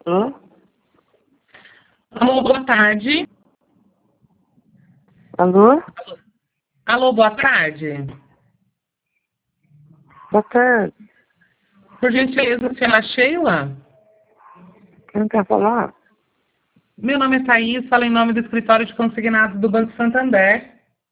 Hã? Alô, boa tarde. Alô? Alô, boa tarde. Boa tarde. Por gentileza, senhora Sheila? Quem quer falar? Meu nome é Thaís, falo em nome do escritório de consignados do Banco Santander.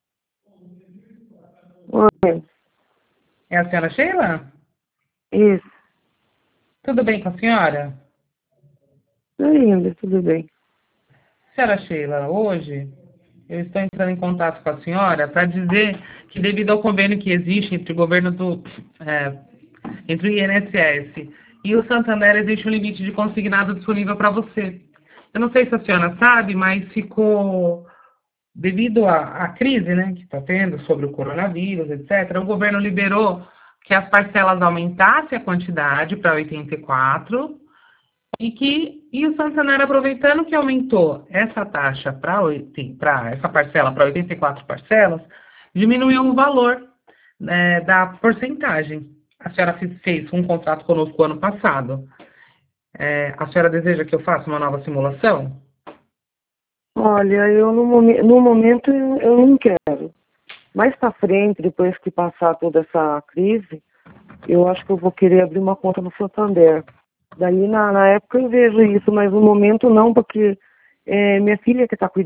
Oi. É a senhora Sheila? Isso. Tudo bem com a senhora? Ainda, tudo bem. Senhora Sheila, hoje eu estou entrando em contato com a senhora para dizer que devido ao convênio que existe entre o governo entre o INSS e o Santander, existe um limite de consignado disponível para você. Eu não sei se a senhora sabe, mas ficou, devido à crise, né, que está tendo sobre o coronavírus, etc., o governo liberou que as parcelas aumentassem a quantidade para 84 e o Santander, aproveitando que aumentou essa taxa para essa parcela para 84 parcelas, diminuiu o valor, da porcentagem. A senhora fez um contrato conosco ano passado. A senhora deseja que eu faça uma nova simulação? Olha, eu no momento eu não quero. Mais pra frente, depois que passar toda essa crise, eu acho que eu vou querer abrir uma conta no Santander. Daí na época eu vejo isso, mas no momento não, porque minha filha que está cuidando